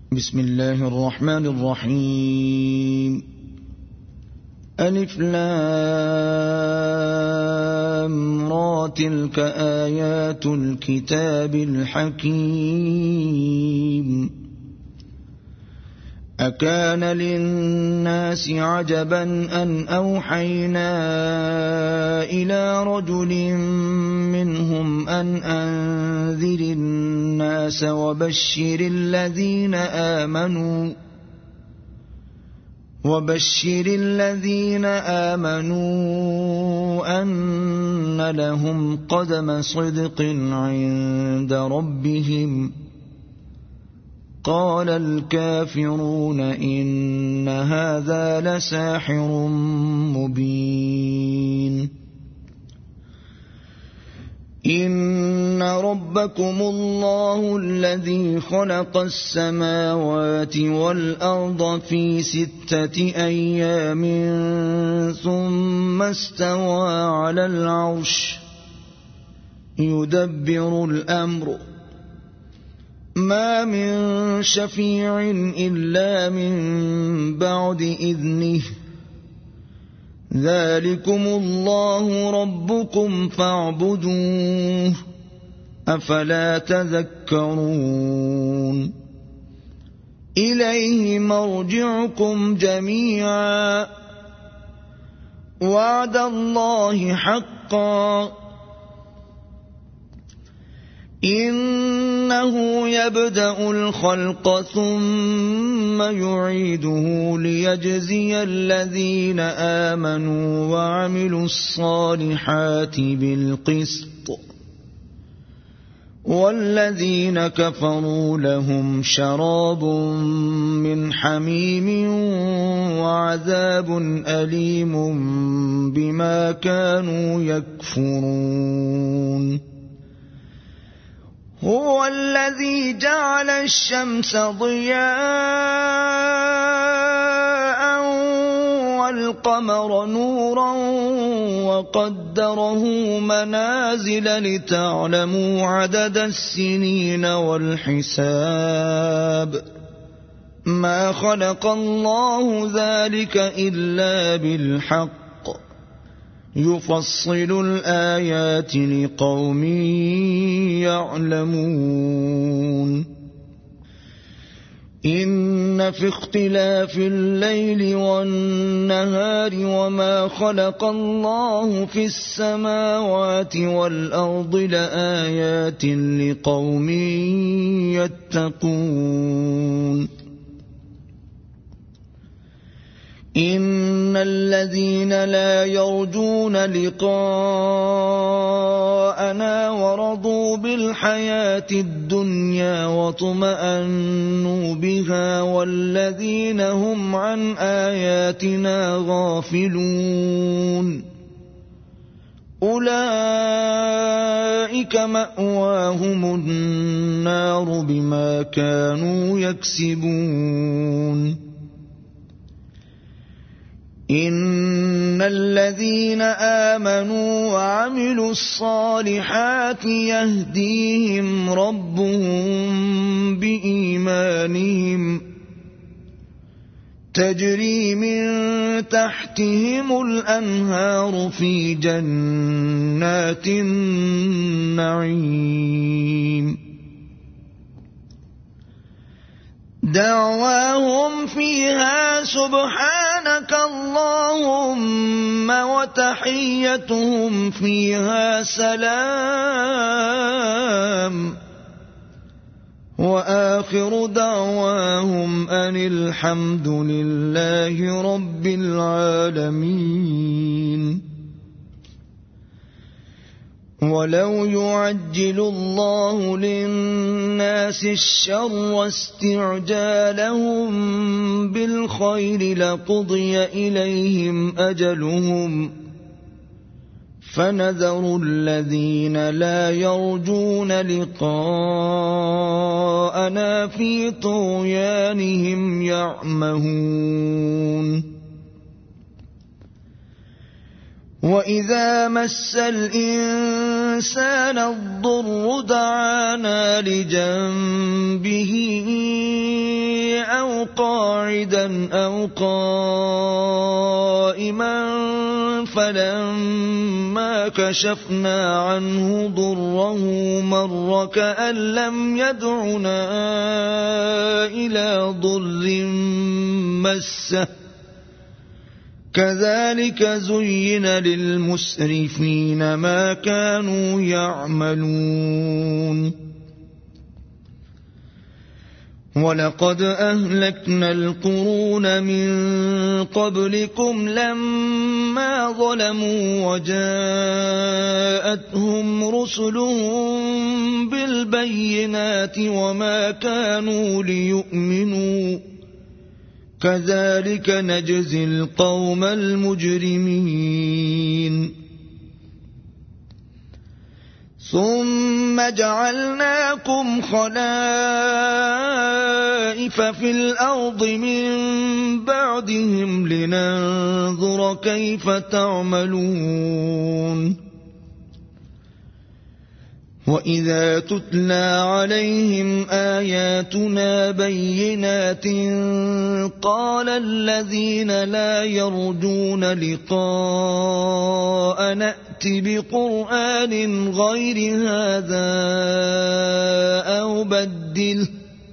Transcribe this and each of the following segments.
بسم الله الرحمن الرحيم. ألف لام را تلك آيات الكتاب الحكيم. أكان للناس عجبا أن أوحينا إلى رجل منهم أن أنذر الناس وبشر الذين آمنوا أن لهم قدم صدق عند ربهم. قال الكافرون إن هذا لساحر مبين. إن ربكم الله الذي خلق السماوات والأرض في 6 أيام ثم استوى على العرش يدبر الأمر ما من شفيع إلا من بعد إذنه. ذلكم الله ربكم فاعبدوه أفلا تذكرون. إليه مرجعكم جميعا وعد الله حقا. إنه يبدأ الخلق ثم يعيده ليجزي الذين آمنوا وعملوا الصالحات بالقسط والذين كفروا لهم شراب من حميم وعذاب أليم بما كانوا يكفرون. هو الذي جعل الشمس ضياء والقمر نورا وقدره منازل لتعلموا عدد السنين والحساب. ما خلق الله ذلك إلا بالحق يفصل الآيات لقوم يعلمون. إن في اختلاف الليل والنهار وما خلق الله في السماوات والأرض لآيات لقوم يتقون. إن الذين لا يرجون لقاءنا ورضوا بالحياة الدنيا واطمأنوا بها والذين هم عن آياتنا غافلون أولئك مأواهم النار بما كانوا يكسبون. إن الذين آمنوا وعملوا الصالحات يهديهم ربهم بإيمانهم تجري من تحتهم الأنهار في جنات النعيم. دعواهم فيها سبحانك اللهم وتحيتهم فيها سلام وآخر دعواهم أن الحمد لله رب العالمين. ولو يعجل الله للناس الشر استعجالهم بالخير لقضي إليهم أجلهم فنذر الذين لا يرجون لقاءنا في طغيانهم يعمهون. وإذا مس الإنسان الضر دعانا لجنبه قاعدا أو قائما فلما كشفنا عنه ضره مر كأن لم يدعنا إلى ضر مسه كذلك زين للمسرفين ما كانوا يعملون ولقد أهلكنا القرون من قبلكم لما ظلموا وجاءتهم رسلهم بالبينات وما كانوا ليؤمنوا كذلك نجزي القوم المجرمين ثم جعلناكم خلائف في الأرض من بعدهم لننظر كيف تعملون وإذا تتلى عليهم آياتنا بينات قال الذين لا يرجون لقاء نأت بقرآن غير هذا أو بدله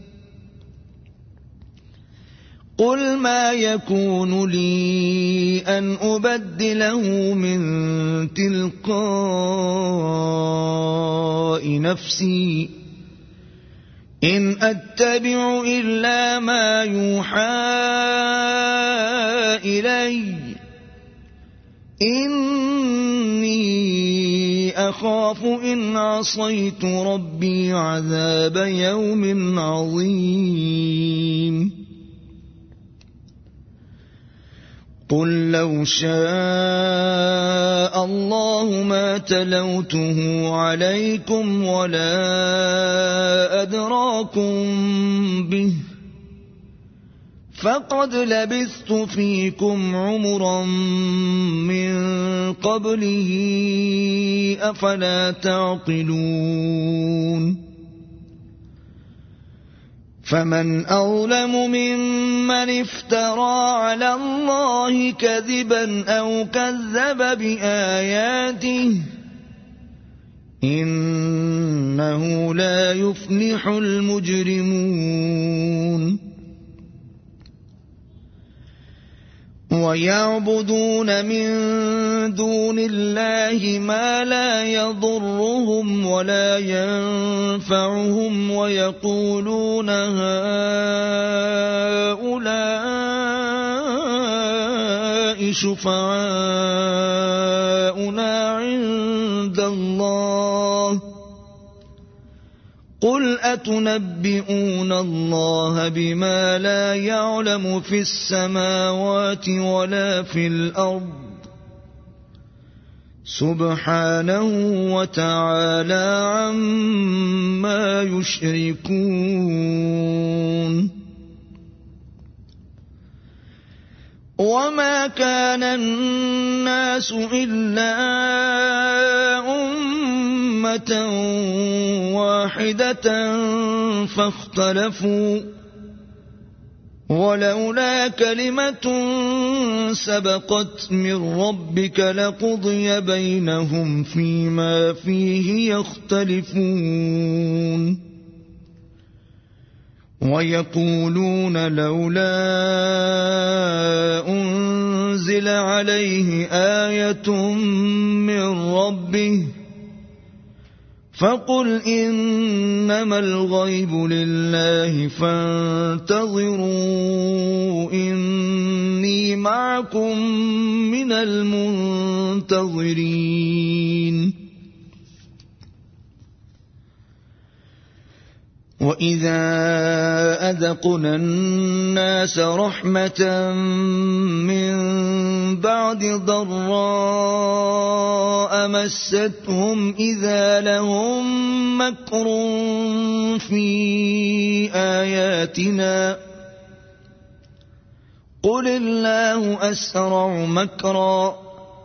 قل ما يكون لي أن أبدله من تلقاء نفسي إن أتبع إلا ما يوحى إلي إني أخاف إن عصيت ربي عذاب يوم عظيم قل لو شاء الله ما تلوته عليكم ولا أدراكم به فقد لبثت فيكم عمرا من قبله أفلا تعقلون فمن أظلم ممن افترى على الله كذبا أو كذب بآياته إنه لا يفلح المجرمون ويعبدون من دون الله ما لا يضرهم ولا ينفعهم ويقولون هؤلاء شفعاؤنا عند الله قل أتنبئون الله بما لا يعلم في السماوات ولا في الأرض سبحانه وتعالى عما يشركون وما كان الناس إلا أمة واحدة فاختلفوا ولولا كلمة سبقت من ربك لقضي بينهم فيما فيه يختلفون ويقولون لولا أنزل عليه آية من ربه فقل إنما الغيب لله فانتظروا إني معكم من المنتظرين وإذا أذقنا الناس رحمة من بعد ضراء مستهم إذا لهم مكر في آياتنا قل الله أسرع مكرا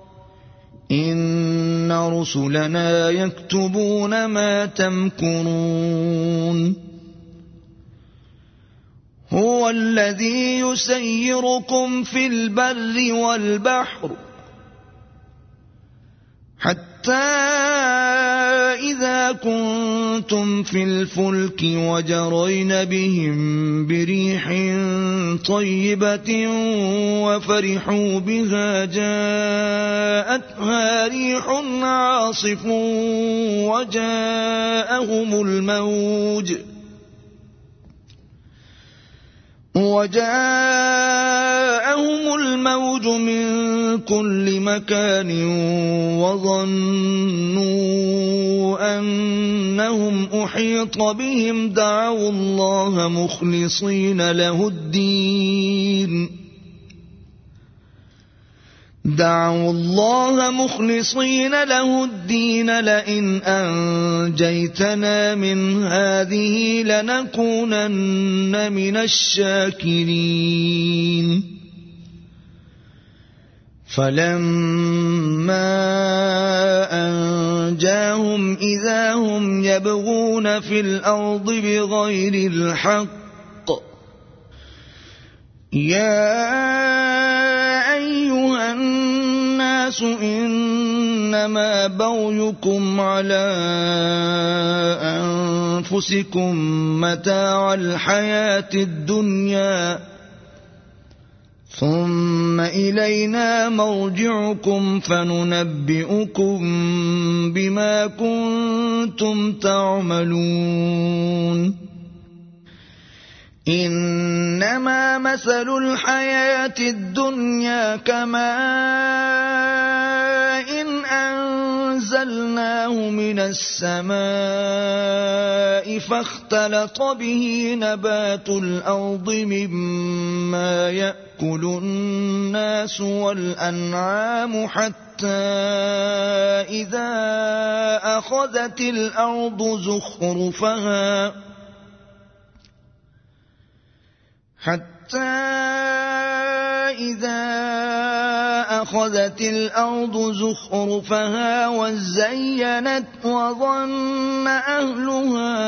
إن رسلنا يكتبون ما تمكرون هو هو الذي يسيركم في البر والبحر حتى إذا كنتم في الفلك وجرين بهم بريح طيبة وفرحوا بها جاءتها ريح عاصف وجاءهم الموج من كل مكان وظنوا أنهم أحيط بهم دعوا الله مخلصين له الدين لئن أنجيتنا من هذه لنكونن من الشاكرين فلما أنجاهم إذا هم يبغون في الأرض بغير الحق يا أيها الناس إنما بغيكم على أنفسكم متاع الحياة الدنيا ثم إلينا مرجعكم فننبئكم بما كنتم تعملون إنما مثل الحياة الدنيا كماء إن أنزلناه من السماء فاختلط به نبات الأرض مما يأكل الناس والأنعام حتى إذا أخذت الأرض زخرفها وزينت وظن أهلها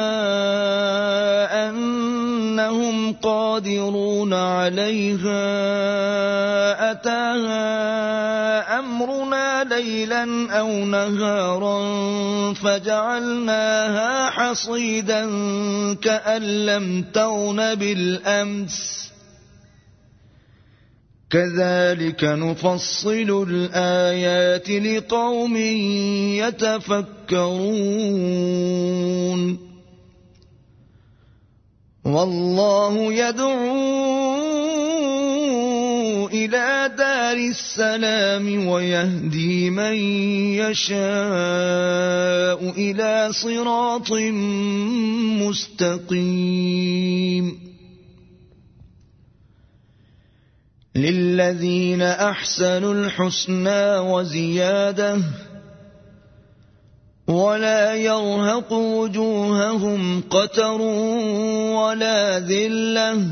أنهم قادرون عليها أتاها أمرنا ليلا أو نهارا فجعلناها حصيدا كأن لم تغن بالأمس كذلك نفصل الآيات لقوم يتفكرون والله يدعو إلى دار السلام ويهدي من يشاء إلى صراط مستقيم للذين أحسنوا الحسنى وزيادة ولا يرهق وجوههم قتر ولا ذلة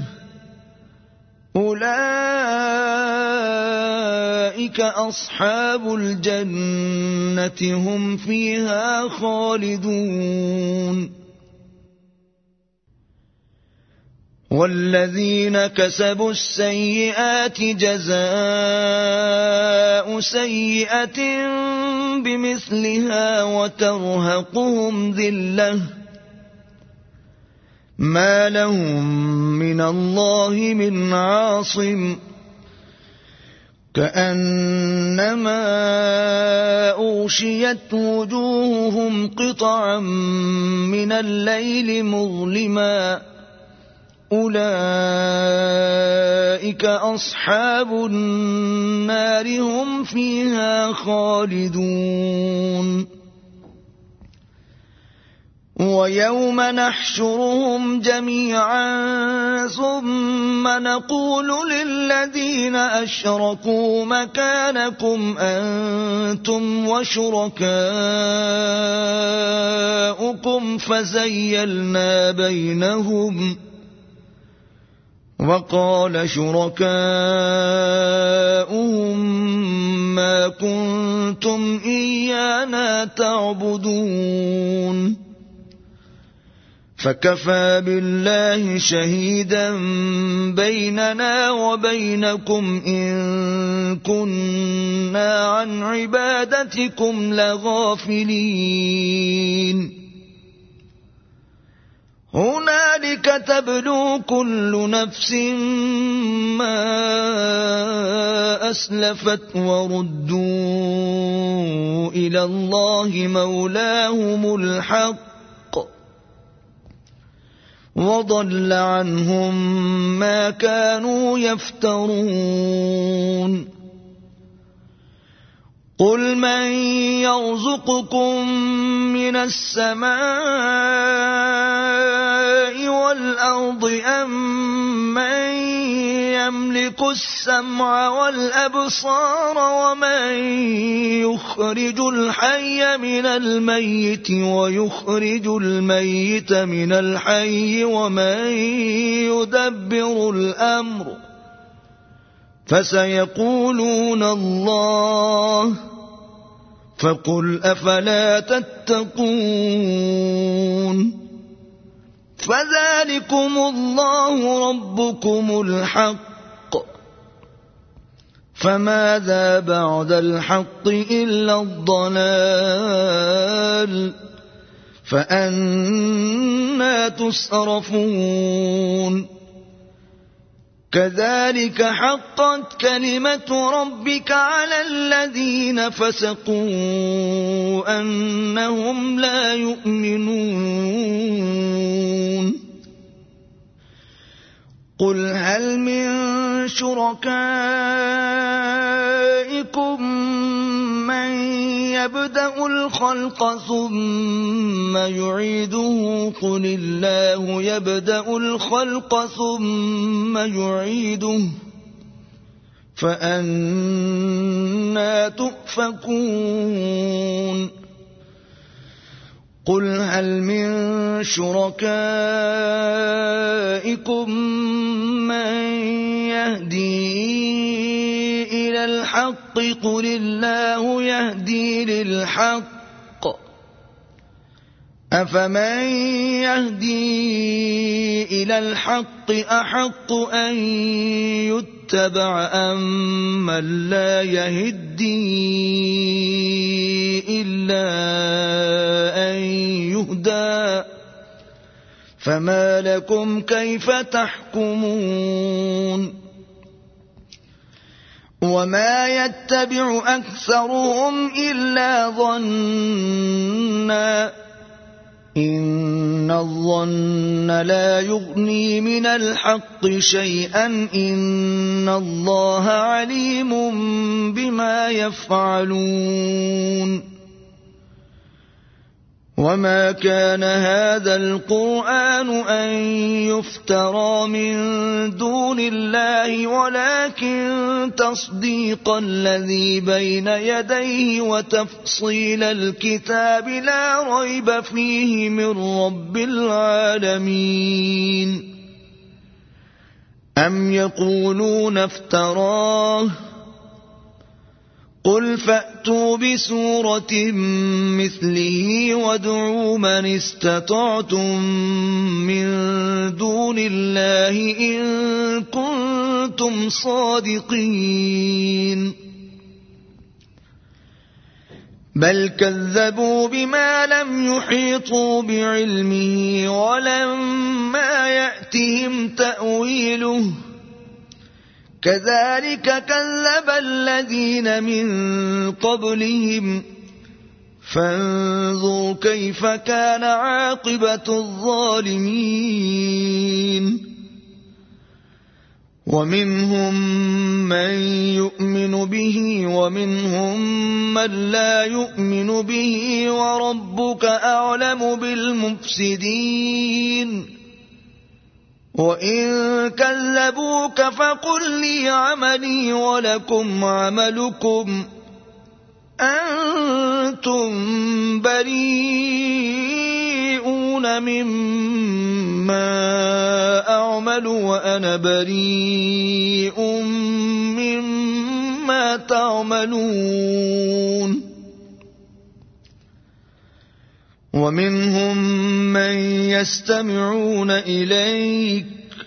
أولئك أصحاب الجنة هم فيها خالدون والذين كسبوا السيئات جزاء سيئة بمثلها وترهقهم ذلة ما لهم من الله من عاصم كأنما أغشيت وجوههم قطعا من الليل مظلما أولئك أصحاب النار هم فيها خالدون ويوم نحشرهم جميعا ثم نقول للذين أشركوا مكانكم أنتم وشركاؤكم فزيلنا بينهم وقال شركاؤهم ما كنتم إيانا تعبدون فكفى بالله شهيدا بيننا وبينكم إن كنا عن عبادتكم لغافلين هنالك تبلو كل نفس ما أسلفت وردوا إلى الله مولاهم الحق وضل عنهم ما كانوا يفترون قل من يرزقكم من السماء والأرض أم من يملك السمع والأبصار ومن يخرج الحي من الميت ويخرج الميت من الحي ومن يدبر الأمر فسيقولون الله فقل أفلا تتقون فذلكم الله ربكم الحق فماذا بعد الحق إلا الضلال فأنى تصرفون كذلك حقت كلمة ربك على الذين فسقوا أنهم لا يؤمنون قل هل من شركائكم من يبدأ الخلق ثم يعيده قل الله يبدأ الخلق ثم يعيده فأنى تؤفكون قل هل من شركائكم من يهدي إلى الحق قل الله يهدي للحق أفمن يهدي إلى الحق أحق أن يتبع أم من لا يهدي إلا أن يهدى فما لكم كيف تحكمون وما يتبع أكثرهم إلا ظنا إن الظن لا يغني من الحق شيئا إن الله عليم بما يفعلون وما كان هذا القرآن أن يفترى من دون الله ولكن تصديق الذي بين يديه وتفصيل الكتاب لا ريب فيه من رب العالمين أم يقولون افتراه قل فأتوا بسورة مثله وادعوا من استطعتم من دون الله إن كنتم صادقين بل كذبوا بما لم يحيطوا بعلمه ولما يأتهم تأويله كذلك كذب الذين من قبلهم فانظروا كيف كان عاقبة الظالمين ومنهم من يؤمن به ومنهم من لا يؤمن به وربك أعلم بالمفسدين وإن كذبوك فقل لي عملي ولكم عملكم أنتم بريئون مما أعمل وأنا بريء مما تعملون ومنهم من يستمعون إليك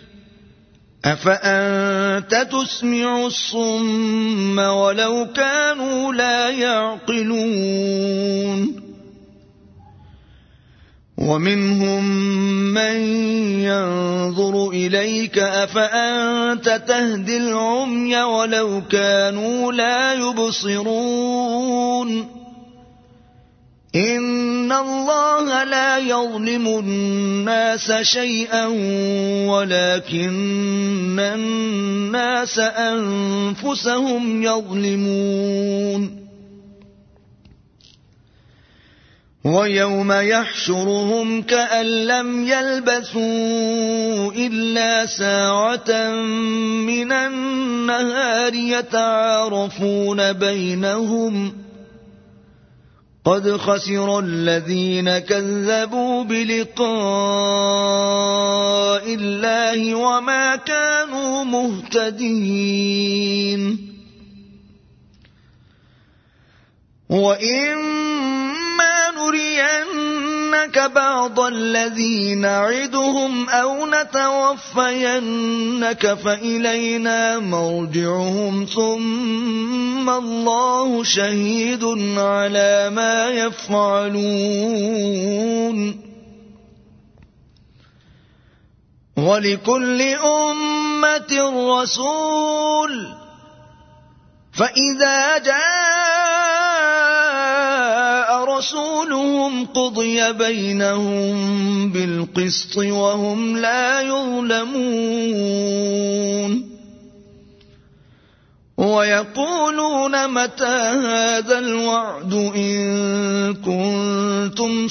أفأنت تسمع الصم ولو كانوا لا يعقلون ومنهم من ينظر إليك أفأنت تهدي العمي ولو كانوا لا يبصرون إن الله لا يظلم الناس شيئا ولكن الناس أنفسهم يظلمون ويوم يحشرهم كأن لم يلبثوا إلا ساعة من النهار يتعارفون بينهم قد خسر الذين كذبوا بلقاء الله وما كانوا مهتدين وإما نرينك بعض الذي نعدهم أو نتوفينك فإلينا مرجعهم ثم الله شهيد على ما يفعلون ولكل أمة رسول فإذا جاء رسولهم قضي بينهم بالقسط وهم لا يظلمون ويقولون متى هذا الوعد إن كنتم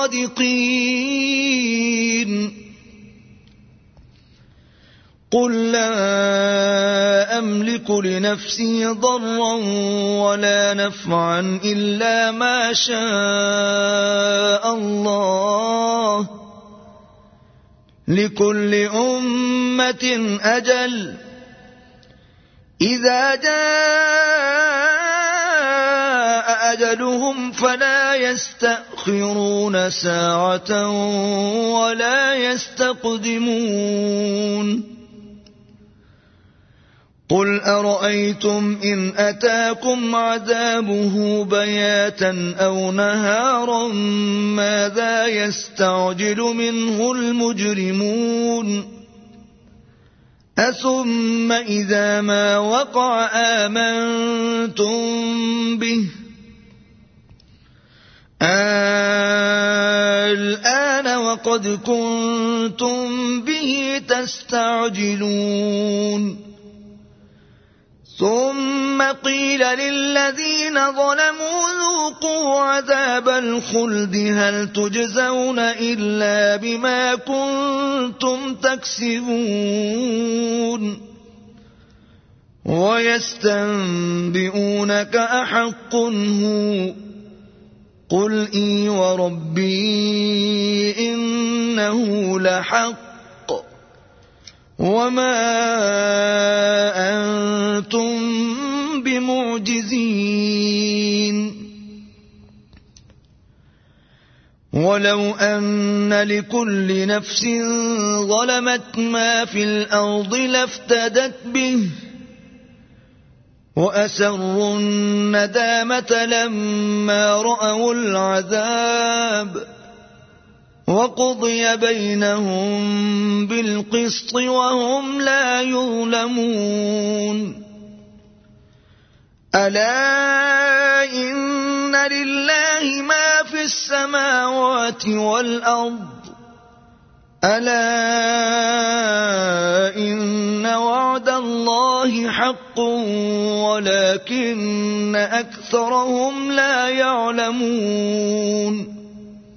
صادقين قل لا أملك لنفسي ضرا ولا نفعا إلا ما شاء الله لكل أمة أجل إذا جاء أجلهم فلا يستأخرون ساعة ولا يستقدمون قل أرأيتم إن أتاكم عذابه بياتا أو نهارا ماذا يستعجل منه المجرمون أثم إذا ما وقع آمنتم به الآن وقد كنتم به تستعجلون ثم قيل للذين ظلموا ذوقوا عذاب الخلد هل تجزون إلا بما كنتم تكسبون ويستنبئونك أحق هو قل إي وربي إنه لحق وما أنتم بمعجزين ولو أن لكل نفس ظلمت ما في الأرض لافتدت به وأسروا الندامة لما رأوا العذاب وقضي بينهم بالقسط وهم لا يظلمون ألا إن لله ما في السماوات والأرض ألا إن وعد الله حق ولكن أكثرهم لا يعلمون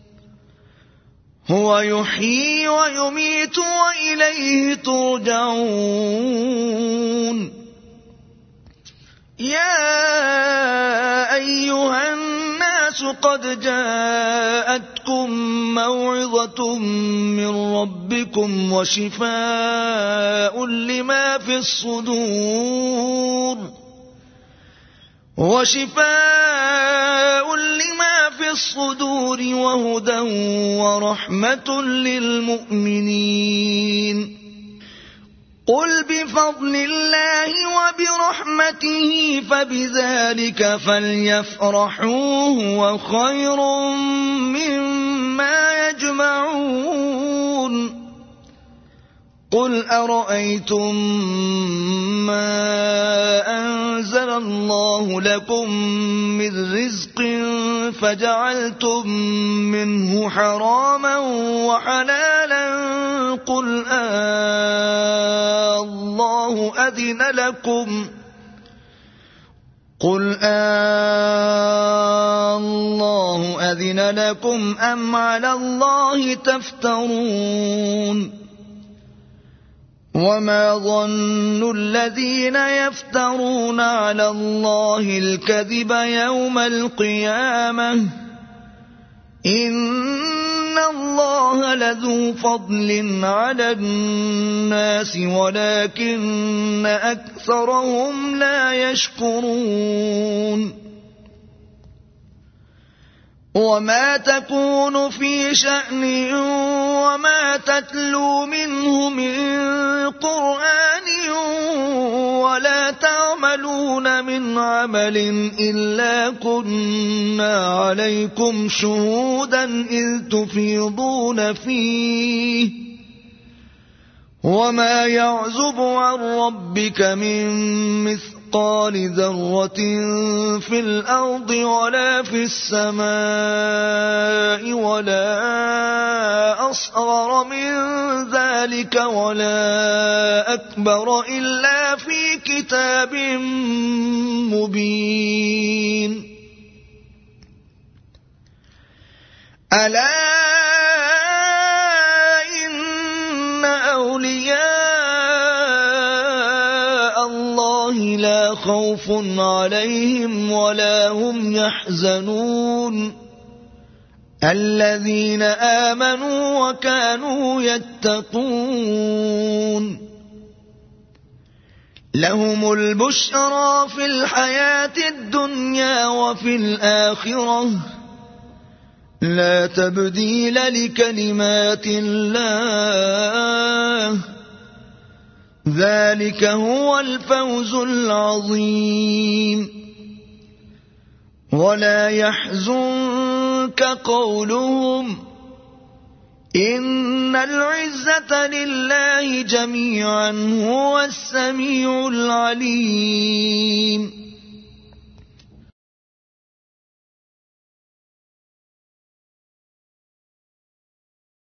هو يحيي ويميت وإليه ترجعون يا أيها الناس قد جاءتكم موعظة من ربكم وشفاء لما في الصدور وهدى ورحمة للمؤمنين. قل بفضل الله وبرحمته فبذلك فليفرحوا هو خير مما يجمعون. قل أرأيتم ما أنزل الله لكم من رزق فجعلتم منه حراما وحلالا قل الله أذن لكم أم على الله تفترون. وما ظن الذين يفترون على الله الكذب يوم القيامة إن الله لذو فضل على الناس ولكن أكثرهم لا يشكرون. وما تكون في شأن وما تتلو منه من قرآن ولا تعملون من عمل إلا كنا عليكم شهودا إذ تفيضون فيه وما يعزب عن ربك من مثقال ذرة في الأرض ولا في السماء ولا أصغر من ذلك ولا أكبر إلا في كتاب مبين. ألا إن أولياء الله لا خوف عليهم ولا هم يحزنون الذين آمنوا وكانوا يتقون. لهم البشرى في الحياة الدنيا وفي الآخرة لا تبديل لكلمات الله ذلك هو الفوز العظيم. ولا يحزنك قولهم إن العزة لله جميعا هو السميع العليم.